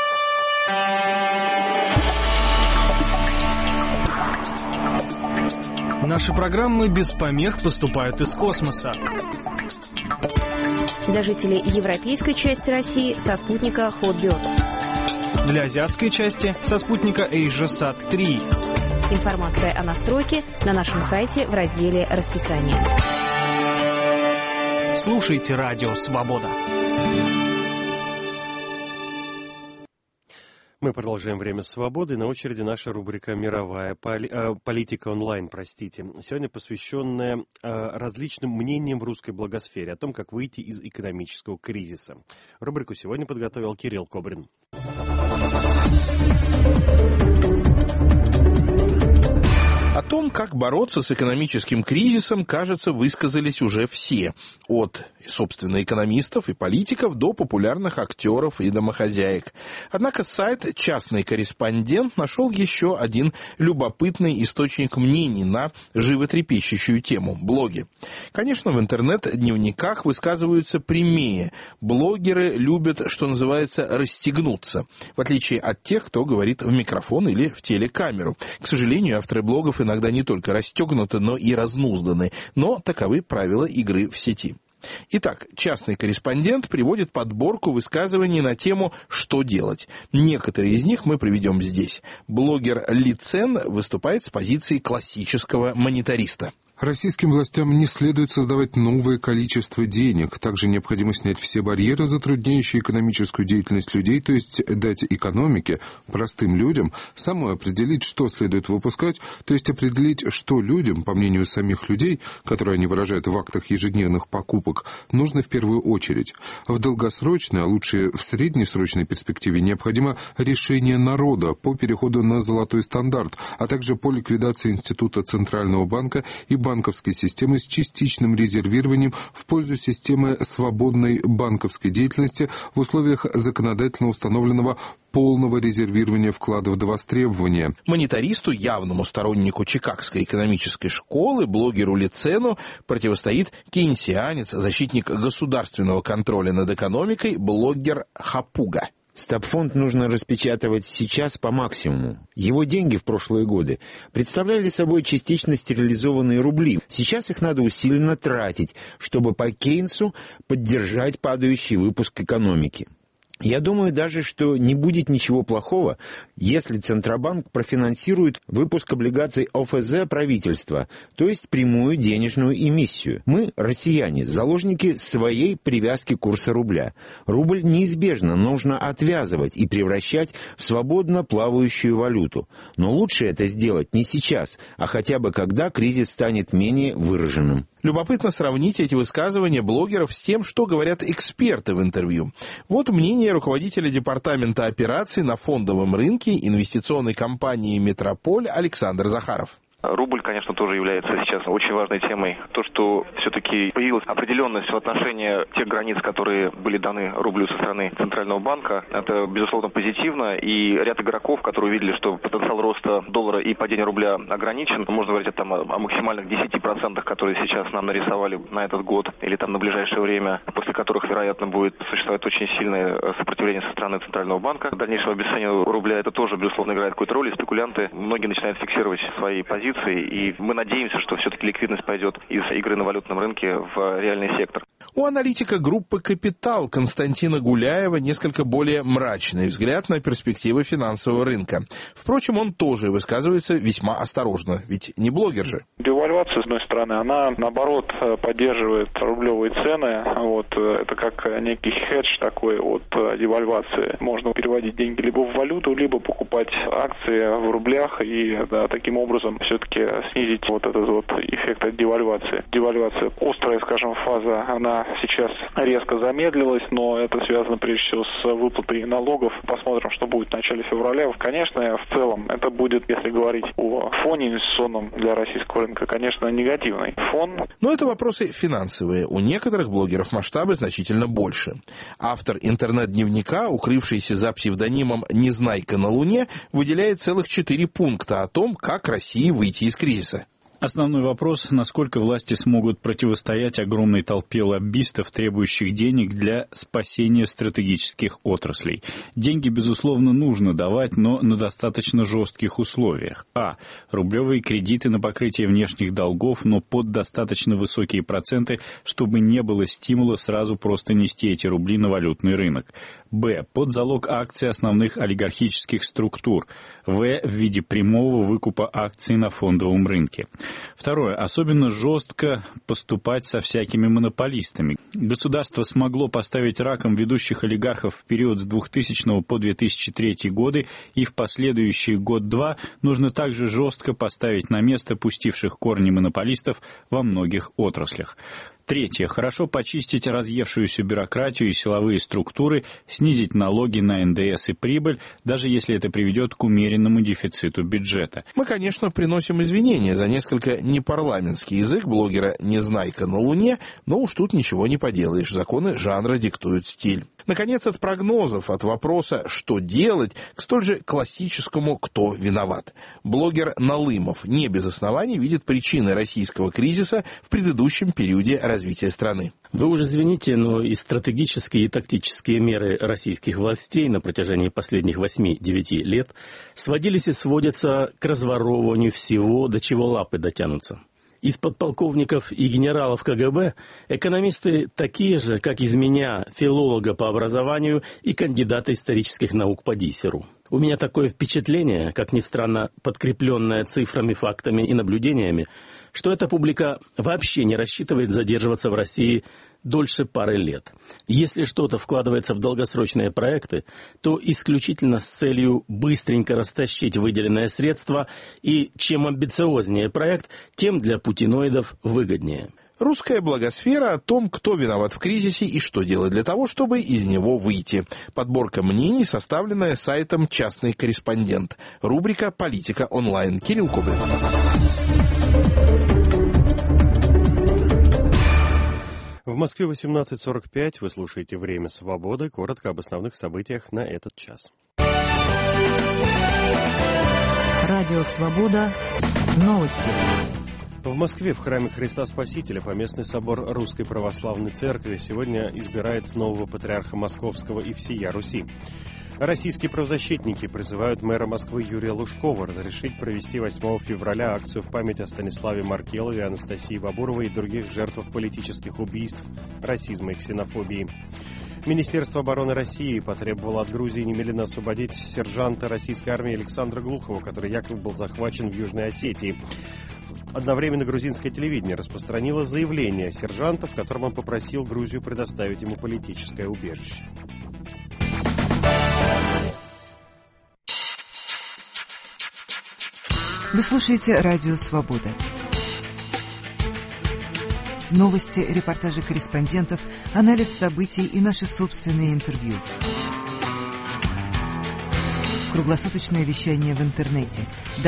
Наши программы без помех поступают из космоса. Для жителей европейской части России со спутника Hotbird. Для азиатской части со спутника AsiaSat 3. Информация о настройке на нашем сайте в разделе «Расписание». Слушайте Радио Свобода. Мы продолжаем «Время свободы». На очереди наша рубрика «Мировая политика онлайн», сегодня посвященная различным мнениям в русской блогосфере о том, как выйти из экономического кризиса. Рубрику сегодня подготовил Кирилл Кобрин. О том, как бороться с экономическим кризисом, кажется, высказались уже все. От, собственно, экономистов и политиков до популярных актеров и домохозяек. Однако сайт «Частный корреспондент» нашел еще один любопытный источник мнений на животрепещущую тему – блоги. Конечно, в интернет-дневниках высказываются прямее. Блогеры любят, что называется, расстегнуться, в отличие от тех, кто говорит в микрофон или в телекамеру. К сожалению, авторы блогов иногда не только расстегнуты, но и разнузданы. Но таковы правила игры в сети. Итак, «Частный корреспондент» приводит подборку высказываний на тему «Что делать?». Некоторые из них мы приведем здесь. Блогер Ли Цен выступает с позиции классического монетариста. Российским властям не следует создавать новое количество денег. Также необходимо снять все барьеры, затрудняющие экономическую деятельность людей, то есть дать экономике, простым людям, самой определить, что следует выпускать, то есть определить, что людям, по мнению самих людей, которые они выражают в актах ежедневных покупок, нужно в первую очередь. В долгосрочной, а лучше в среднесрочной перспективе необходимо решение народа по переходу на золотой стандарт, а также по ликвидации института Центрального банка и банковской системы с частичным резервированием в пользу системы свободной банковской деятельности в условиях законодательно установленного полного резервирования вкладов до востребования. Монетаристу, явному стороннику Чикагской экономической школы, блогеру Ли Цену, противостоит кейнсианец, защитник государственного контроля над экономикой, блогер Хапуга. Стабфонд нужно распечатывать сейчас по максимуму. Его деньги в прошлые годы представляли собой частично стерилизованные рубли. Сейчас их надо усиленно тратить, чтобы по Кейнсу поддержать падающий выпуск экономики. Я думаю даже, что не будет ничего плохого, если Центробанк профинансирует выпуск облигаций ОФЗ правительства, то есть прямую денежную эмиссию. Мы, россияне, заложники своей привязки курса рубля. Рубль неизбежно нужно отвязывать и превращать в свободно плавающую валюту. Но лучше это сделать не сейчас, а хотя бы когда кризис станет менее выраженным. Любопытно сравнить эти высказывания блогеров с тем, что говорят эксперты в интервью. Вот мнение руководителя департамента операций на фондовом рынке инвестиционной компании «Метрополь» Александр Захаров. Рубль, конечно, тоже является сейчас очень важной темой. То, что все-таки появилась определенность соотношения тех границ, которые были даны рублю со стороны Центрального банка, это, безусловно, позитивно. И ряд игроков, которые увидели, что потенциал роста доллара и падения рубля ограничен, можно говорить там о максимальных 10%, которые сейчас нам нарисовали на этот год или там на ближайшее время, после которых, вероятно, будет существовать очень сильное сопротивление со стороны Центрального банка. Дальнейшего обесценивания рубля это тоже, безусловно, играет какую-то роль. И спекулянты, многие начинают фиксировать свои позиции. И мы надеемся, что все-таки ликвидность пойдет из игры на валютном рынке в реальный сектор. У аналитика группы «Капитал» Константина Гуляева несколько более мрачный взгляд на перспективы финансового рынка. Впрочем, он тоже высказывается весьма осторожно, ведь не блогер же. Девальвация, с одной стороны, она, наоборот, поддерживает рублевые цены. Это как некий хедж такой от девальвации. Можно переводить деньги либо в валюту, либо покупать акции в рублях и таким образом все-таки снизить этот эффект от девальвации. Девальвация, острая, скажем, фаза, она сейчас резко замедлилась, но это связано прежде всего с выплатой налогов. Посмотрим, что будет в начале февраля. Конечно, в целом это будет, если говорить о фоне инвестиционном для российского рынка, конечно, негативный фон. Но это вопросы финансовые. У некоторых блогеров масштабы значительно больше. Автор интернет-дневника, укрывшийся за псевдонимом «Незнайка на Луне», выделяет целых 4 пункта о том, как России выйти из кризиса. Основной вопрос, насколько власти смогут противостоять огромной толпе лоббистов, требующих денег для спасения стратегических отраслей. Деньги, безусловно, нужно давать, но на достаточно жестких условиях. Рублевые кредиты на покрытие внешних долгов, но под достаточно высокие проценты, чтобы не было стимула сразу просто нести эти рубли на валютный рынок. Под залог акций основных олигархических структур. В виде прямого выкупа акций на фондовом рынке. Второе. Особенно жестко поступать со всякими монополистами. Государство смогло поставить раком ведущих олигархов в период с 2000 по 2003 годы, и в последующие год-два нужно также жестко поставить на место пустивших корни монополистов во многих отраслях. Третье. Хорошо почистить разъевшуюся бюрократию и силовые структуры, снизить налоги на НДС и прибыль, даже если это приведет к умеренному дефициту бюджета. Мы, конечно, приносим извинения за несколько непарламентский язык блогера «Незнайка на Луне», но уж тут ничего не поделаешь, законы жанра диктуют стиль. Наконец, от прогнозов, от вопроса «что делать?» к столь же классическому «кто виноват?». Блогер Налымов не без оснований видит причины российского кризиса в предыдущем периоде развития страны. Вы уже извините, но и стратегические, и тактические меры российских властей на протяжении последних 8-9 лет сводились и сводятся к разворовыванию всего, до чего лапы дотянутся. Из подполковников и генералов КГБ экономисты такие же, как из меня, филолога по образованию и кандидата исторических наук по диссеру. У меня такое впечатление, как ни странно, подкрепленное цифрами, фактами и наблюдениями, что эта публика вообще не рассчитывает задерживаться в России дольше пары лет. Если что-то вкладывается в долгосрочные проекты, то исключительно с целью быстренько растащить выделенные средства, и чем амбициознее проект, тем для путиноидов выгоднее. Русская благосфера о том, кто виноват в кризисе и что делать для того, чтобы из него выйти. Подборка мнений, составленная сайтом «Частный корреспондент». Рубрика «Политика онлайн». Кирилл Коблин. В Москве 18:45. Вы слушаете «Время свободы». Коротко об основных событиях на этот час. Радио «Свобода». Новости. В Москве в храме Христа Спасителя Поместный собор Русской Православной Церкви сегодня избирает нового патриарха Московского и всея Руси. Российские правозащитники призывают мэра Москвы Юрия Лужкова разрешить провести 8 февраля акцию в память о Станиславе Маркелове, Анастасии Бабуровой и других жертвах политических убийств, расизма и ксенофобии. Министерство обороны России потребовало от Грузии немедленно освободить сержанта российской армии Александра Глухова, который якобы был захвачен в Южной Осетии. Одновременно грузинское телевидение распространило заявление сержанта, в котором он попросил Грузию предоставить ему политическое убежище. Вы слушаете «Радио Свобода». Новости, репортажи корреспондентов, анализ событий и наши собственные интервью. Круглосуточное вещание в интернете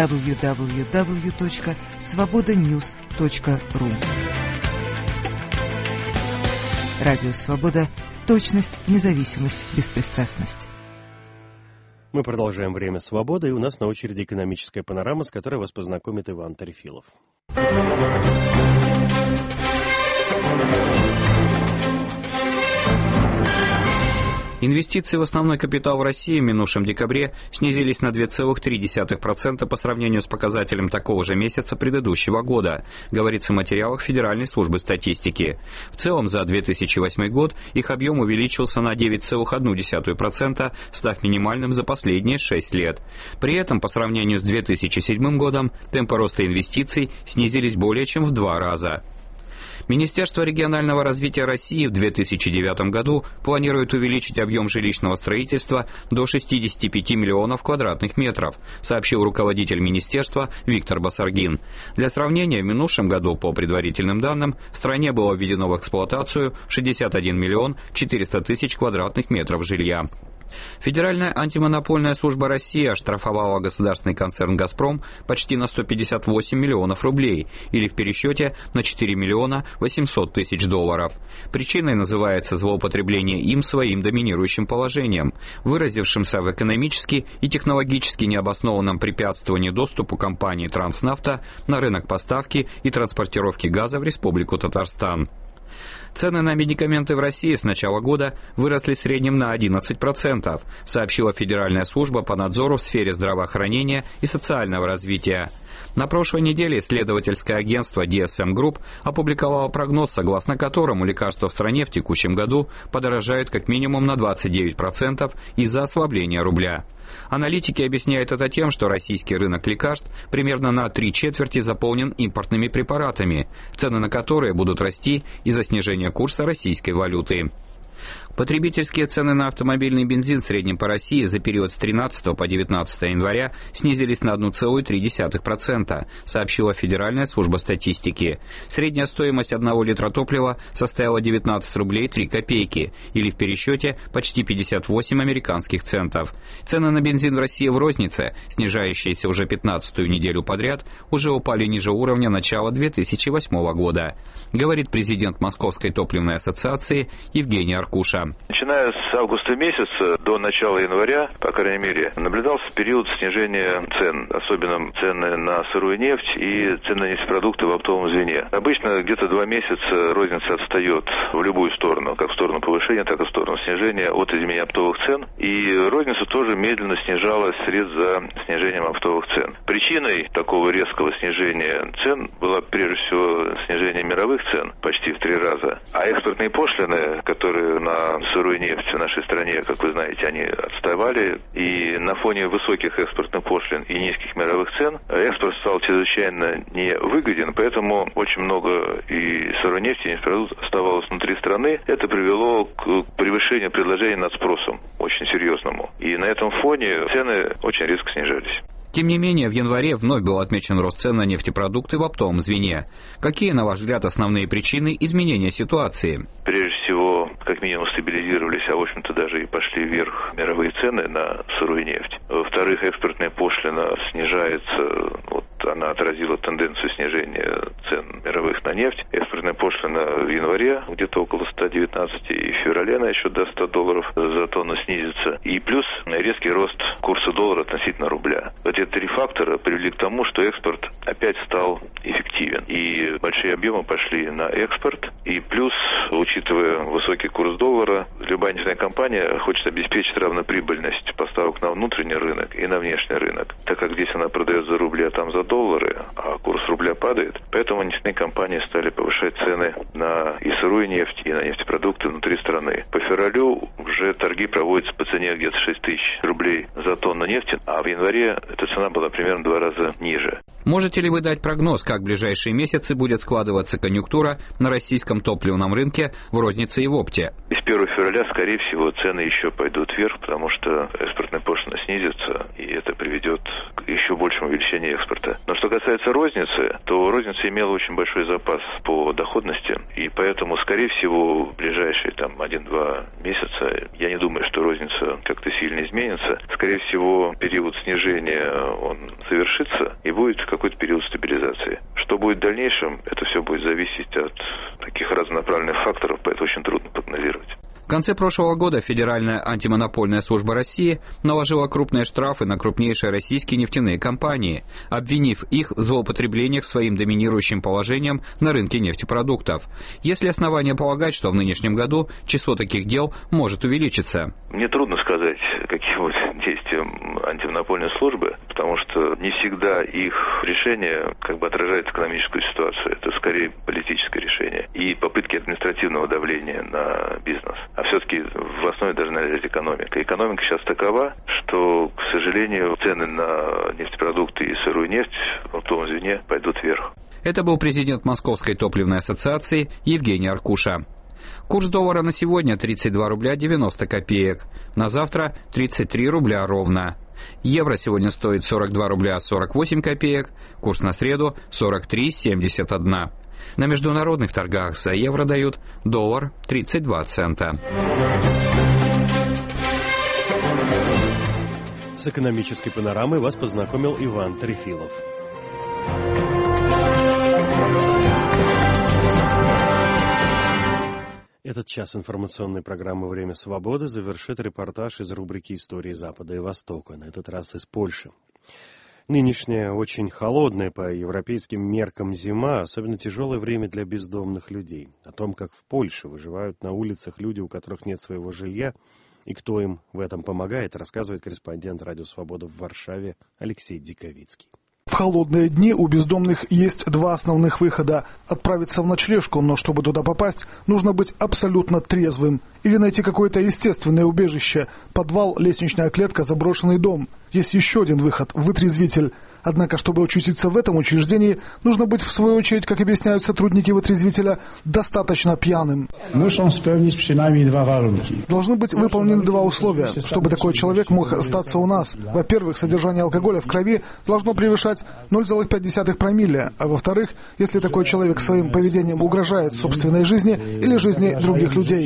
www.svobodanews.ru. Радио Свобода. Точность, независимость, беспристрастность. Мы продолжаем «Время свободы», и у нас на очереди экономическая панорама, с которой вас познакомит Иван Тарифилов. Инвестиции в основной капитал в России в минувшем декабре снизились на 2,3% по сравнению с показателем такого же месяца предыдущего года, говорится в материалах Федеральной службы статистики. В целом за 2008 год их объем увеличился на 9,1%, став минимальным за последние 6 лет. При этом по сравнению с 2007 годом темпы роста инвестиций снизились более чем в 2 раза. Министерство регионального развития России в 2009 году планирует увеличить объем жилищного строительства до 65 миллионов квадратных метров, сообщил руководитель министерства Виктор Басаргин. Для сравнения, в минувшем году, по предварительным данным, в стране было введено в эксплуатацию 61 миллион 400 тысяч квадратных метров жилья. Федеральная антимонопольная служба России оштрафовала государственный концерн «Газпром» почти на 158 миллионов рублей, или в пересчете на 4 миллиона 800 тысяч долларов. Причиной называется злоупотребление им своим доминирующим положением, выразившимся в экономически и технологически необоснованном препятствовании доступу компании «Транснавто» на рынок поставки и транспортировки газа в Республику Татарстан. Цены на медикаменты в России с начала года выросли в среднем на 11%, сообщила Федеральная служба по надзору в сфере здравоохранения и социального развития. На прошлой неделе исследовательское агентство DSM Group опубликовало прогноз, согласно которому лекарства в стране в текущем году подорожают как минимум на 29% из-за ослабления рубля. Аналитики объясняют это тем, что российский рынок лекарств примерно на 3/4 заполнен импортными препаратами, цены на которые будут расти из-за снижения курса российской валюты. Потребительские цены на автомобильный бензин в среднем по России за период с 13 по 19 января снизились на 1,3%, сообщила Федеральная служба статистики. Средняя стоимость 1 литра топлива составила 19 рублей 3 копейки, или в пересчете почти 58 американских центов. Цены на бензин в России в рознице, снижающиеся уже 15-ю неделю подряд, уже упали ниже уровня начала 2008 года, говорит президент Московской топливной ассоциации Евгений Аркуша. Начиная с августа месяца до начала января, по крайней мере, наблюдался период снижения цен, особенно цены на сырую нефть и цены на нефтепродукты в оптовом звене. Обычно где-то 2 месяца розница отстает в любую сторону, как в сторону повышения, так и в сторону снижения от изменения оптовых цен. И розница тоже медленно снижалась вслед за снижением оптовых цен. Причиной такого резкого снижения цен было прежде всего снижение мировых цен почти в 3 раза. А экспортные пошлины, которые на сырую нефть в нашей стране, как вы знаете, они отставали. И на фоне высоких экспортных пошлин и низких мировых цен экспорт стал чрезвычайно невыгоден, поэтому очень много и сырой нефти, и нефтепродуктов оставалось внутри страны. Это привело к превышению предложения над спросом, очень серьезному. И на этом фоне цены очень резко снижались. Тем не менее, в январе вновь был отмечен рост цен на нефтепродукты в оптовом звене. Какие, на ваш взгляд, основные причины изменения ситуации? Прежде всего, как минимум стабилизировались, а в общем-то даже и пошли вверх мировые цены на сырую нефть. Во-вторых, экспортная пошлина снижается, она отразила тенденцию снижения цен мировых на нефть. Экспортная пошлина в январе где-то около 119, и в феврале она еще до $100 за тонну снизится. И плюс резкий рост курса доллара относительно рубля. Эти 3 фактора привели к тому, что экспорт опять стал эффективным. позитивен. И большие объемы пошли на экспорт. И плюс, учитывая высокий курс доллара, любая нефтяная компания хочет обеспечить равноприбыльность поставок на внутренний рынок и на внешний рынок. Так как здесь она продает за рубли, а там за доллары, а курс рубля падает, поэтому нефтяные компании стали повышать цены на и сырую нефть, и на нефтепродукты внутри страны. По февралю уже торги проводятся по цене где-то 6 тысяч рублей за тонну нефти, а в январе эта цена была примерно в 2 раза ниже. Можете ли вы дать прогноз, как в ближайшие месяцы будет складываться конъюнктура на российском топливном рынке в рознице и в опте? И с 1 февраля, скорее всего, цены еще пойдут вверх, потому что экспортная пошлина снизится, и это приведет к еще большему увеличению экспорта. Но что касается розницы, то розница имела очень большой запас по доходности, и поэтому, скорее всего, в ближайшие 1-2 месяца, я не думаю, что розница как-то сильно изменится. Скорее всего, период снижения он завершится, и будет какой-то период стабилизации. Что будет в дальнейшем, это все будет зависеть от таких разнонаправленных факторов, поэтому очень трудно прогнозировать. В конце прошлого года Федеральная антимонопольная служба России наложила крупные штрафы на крупнейшие российские нефтяные компании, обвинив их в злоупотреблениях своим доминирующим положением на рынке нефтепродуктов. Есть ли основания полагать, что в нынешнем году число таких дел может увеличиться? Мне трудно сказать, какие будут действия антимонопольной службы, потому что не всегда их решение отражает экономическую ситуацию. Это скорее политическое решение и попытки административного давления на бизнес. А все-таки в основе должна лежать экономика. Экономика сейчас такова, что, к сожалению, цены на нефтепродукты и сырую нефть в оптовом звене пойдут вверх. Это был президент Московской топливной ассоциации Евгений Аркуша. Курс доллара на сегодня 32 рубля 90 копеек. На завтра 33 рубля ровно. Евро сегодня стоит 42 рубля 48 копеек. Курс на среду 43,71. На международных торгах за евро дают доллар 32 цента. С экономической панорамой вас познакомил Иван Трефилов. Этот час информационной программы «Время свободы» завершит репортаж из рубрики «Истории Запада и Востока», на этот раз из Польши. Нынешняя, очень холодная по европейским меркам зима, особенно тяжелое время для бездомных людей. О том, как в Польше выживают на улицах люди, у которых нет своего жилья, и кто им в этом помогает, рассказывает корреспондент «Радио Свобода» в Варшаве Алексей Диковицкий. В холодные дни у бездомных есть 2 основных выхода. Отправиться в ночлежку, но чтобы туда попасть, нужно быть абсолютно трезвым. Или найти какое-то естественное убежище, подвал, лестничная клетка, заброшенный дом. Есть еще один выход – вытрезвитель. Однако, чтобы очутиться в этом учреждении, нужно быть, в свою очередь, как объясняют сотрудники вытрезвителя, достаточно пьяным. Должны быть выполнены 2 условия, чтобы такой человек мог остаться у нас. Во-первых, содержание алкоголя в крови должно превышать 0,5 промилле, а во-вторых, если такой человек своим поведением угрожает собственной жизни или жизни других людей.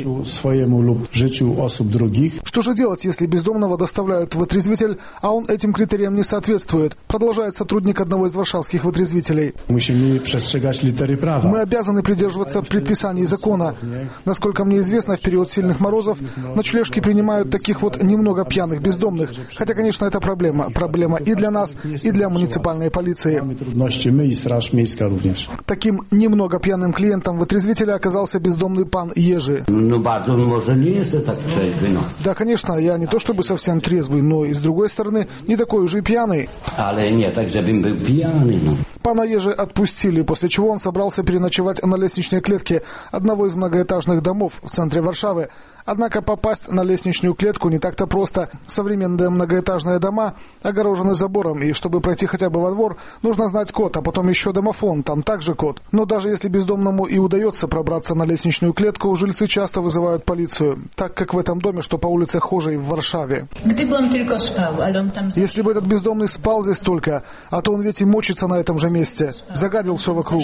Что же делать, если бездомного доставляют в вытрезвитель, а он этим критериям не соответствует? Продолжает сотрудник одного из варшавских вытрезвителей. Мы обязаны придерживаться предписаний закона. Насколько мне известно, в период сильных морозов ночлежки принимают таких вот немного пьяных бездомных. Хотя, конечно, это проблема. Проблема и для нас, и для муниципальной полиции. Таким немного пьяным клиентом вытрезвителя оказался бездомный пан Ежи. Да, конечно, я не то чтобы совсем трезвый, но и с другой стороны, не такой уже и пьяный. Пана Ежи отпустили, после чего он собрался переночевать на лестничной клетке одного из многоэтажных домов в центре Варшавы. Однако попасть на лестничную клетку не так-то просто. Современные многоэтажные дома огорожены забором, и чтобы пройти хотя бы во двор, нужно знать код, а потом еще домофон, там также код. Но даже если бездомному и удается пробраться на лестничную клетку, жильцы часто вызывают полицию, так как в этом доме, что по улице Хожей в Варшаве. Если бы этот бездомный спал здесь только, а то он ведь и мочится на этом же месте, загадил все вокруг.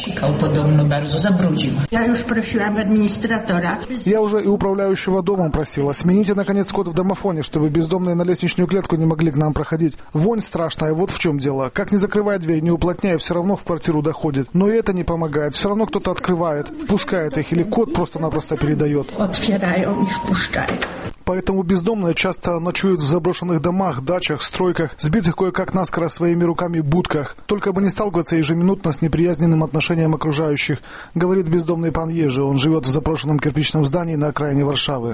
Я уже и управляющего домом просила, смените, наконец, код в домофоне, чтобы бездомные на лестничную клетку не могли к нам проходить. Вонь страшная, вот в чем дело. Как не закрывая дверь, не уплотняя, все равно в квартиру доходит. Но и это не помогает. Все равно кто-то открывает, впускает их, или код просто-напросто передает. Поэтому бездомные часто ночуют в заброшенных домах, дачах, стройках, сбитых кое-как наскоро своими руками будках. Только бы не сталкиваться ежеминутно с неприязненным отношением окружающих, говорит бездомный пан Ежи. Он живет в заброшенном кирпичном здании на окраине Варшавы.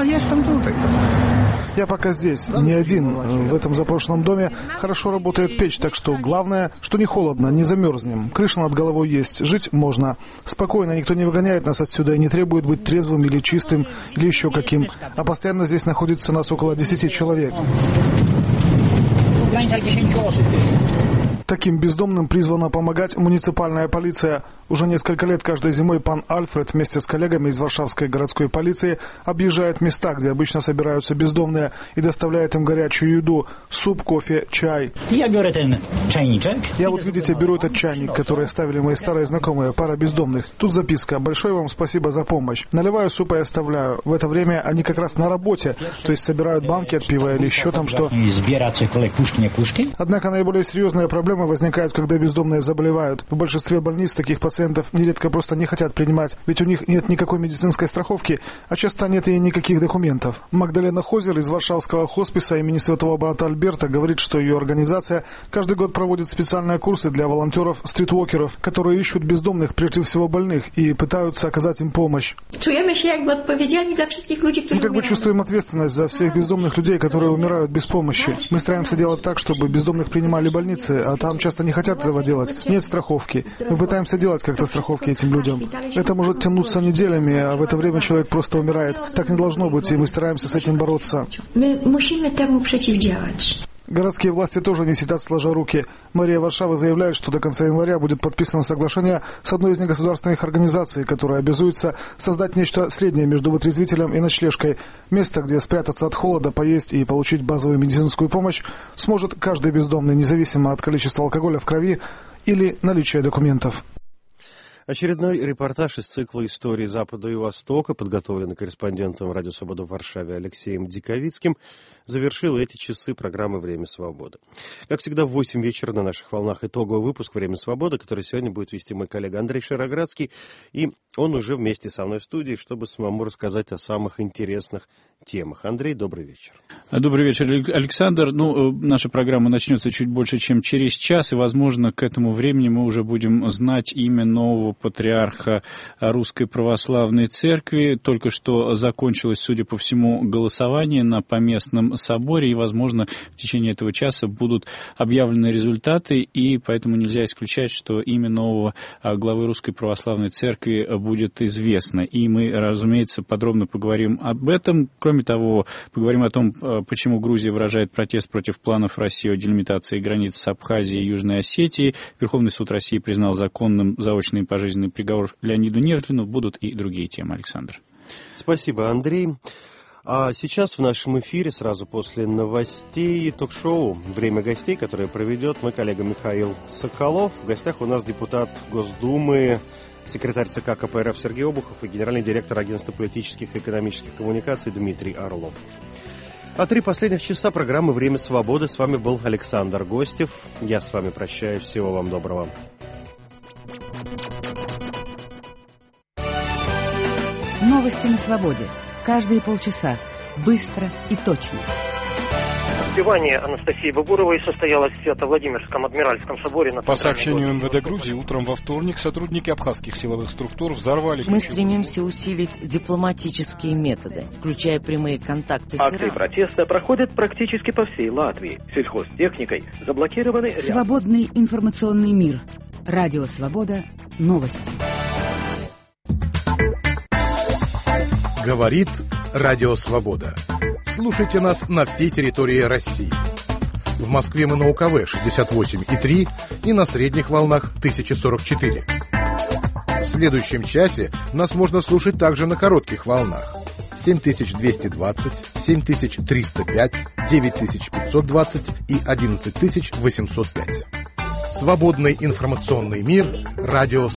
Я пока здесь, не один. В этом заброшенном доме хорошо работает печь, так что главное, что не холодно, не замерзнем. Крыша над головой есть, жить можно. Спокойно, никто не выгоняет нас отсюда и не требует быть трезвым или чистым, или еще каким. А постоянно здесь находится нас около 10 человек. Таким бездомным призвана помогать муниципальная полиция. Уже несколько лет каждой зимой пан Альфред вместе с коллегами из Варшавской городской полиции объезжает места, где обычно собираются бездомные, и доставляет им горячую еду, суп, кофе, чай. Я вот, видите, беру этот чайник, который оставили мои старые знакомые, пара бездомных. Тут записка: большое вам спасибо за помощь. Наливаю суп и оставляю. В это время они как раз на работе, то есть собирают банки от пива или еще там что. Однако наиболее серьезная проблема возникает, когда бездомные заболевают. В большинстве больниц таких пациентов нередко просто не хотят принимать, ведь у них нет никакой медицинской страховки, а часто нет и никаких документов. Магдалена Хозер из Варшавского хосписа имени Святого Брата Альберта говорит, что ее организация каждый год проводит специальные курсы для волонтеров-стритвокеров, которые ищут бездомных, прежде всего больных, и пытаются оказать им помощь. Мы как бы чувствуем ответственность за всех бездомных людей, которые умирают без помощи. Мы стараемся делать так, чтобы бездомных принимали больницы, а там часто не хотят этого делать. Нет страховки. Мы пытаемся делать как-то страховки этим людям. Это может тянуться неделями, а в это время человек просто умирает. Так не должно быть, и мы стараемся с этим бороться. Мы musimy temu przeciwdziałać. Городские власти тоже не сидят сложа руки. Мэрия Варшавы заявляет, что до конца января будет подписано соглашение с одной из негосударственных организаций, которая обязуется создать нечто среднее между вытрезвителем и ночлежкой. Место, где спрятаться от холода, поесть и получить базовую медицинскую помощь сможет каждый бездомный, независимо от количества алкоголя в крови или наличия документов. Очередной репортаж из цикла «Истории Запада и Востока», подготовленный корреспондентом «Радио Свобода» в Варшаве Алексеем Диковицким, завершил эти часы программы «Время свободы». Как всегда, в 8 вечера на наших волнах итоговый выпуск «Время свободы», который сегодня будет вести мой коллега Андрей Широградский, и он уже вместе со мной в студии, чтобы самому рассказать о самых интересных темах. Андрей, добрый вечер. Добрый вечер, Александр. Наша программа начнется чуть больше, чем через час, и, возможно, к этому времени мы уже будем знать имя нового патриарха Русской Православной Церкви. Только что закончилось, судя по всему, голосование на поместном соборе, и, возможно, в течение этого часа будут объявлены результаты, и поэтому нельзя исключать, что имя нового главы Русской Православной Церкви будет известно. И мы, разумеется, подробно поговорим об этом. Кроме того, поговорим о том, почему Грузия выражает протест против планов России о делимитации границ с Абхазией и Южной Осетией. Верховный суд России признал законным заочный и пожизненный приговор Леониду Невзлину. Будут и другие темы, Александр. Спасибо, Андрей. А сейчас в нашем эфире, сразу после новостей, ток-шоу «Время гостей», которое проведет мой коллега Михаил Соколов. В гостях у нас депутат Госдумы, секретарь ЦК КПРФ Сергей Обухов и генеральный директор Агентства политических и экономических коммуникаций Дмитрий Орлов. А 3 последних часа программы «Время свободы». С вами был Александр Гостев. Я с вами прощаюсь. Всего вам доброго. Новости на свободе. Каждые полчаса. Быстро и точно. Отпевание Анастасии Бабуровой состоялось в Свято-Владимирском Адмиральском соборе. По сообщению МВД Грузии, утром во вторник сотрудники абхазских силовых структур взорвали... Мы стремимся усилить дипломатические методы, включая прямые контакты с Ираном. Акции протеста проходят практически по всей Латвии. Сельхозтехникой заблокированы... Свободный информационный мир. Радио Свобода. Новости. Говорит Радио Свобода. Слушайте нас на всей территории России. В Москве мы на УКВ 68,3 и на средних волнах 1044. В следующем часе нас можно слушать также на коротких волнах 7220, 7305, 9520 и 11805. Свободный информационный мир. Радио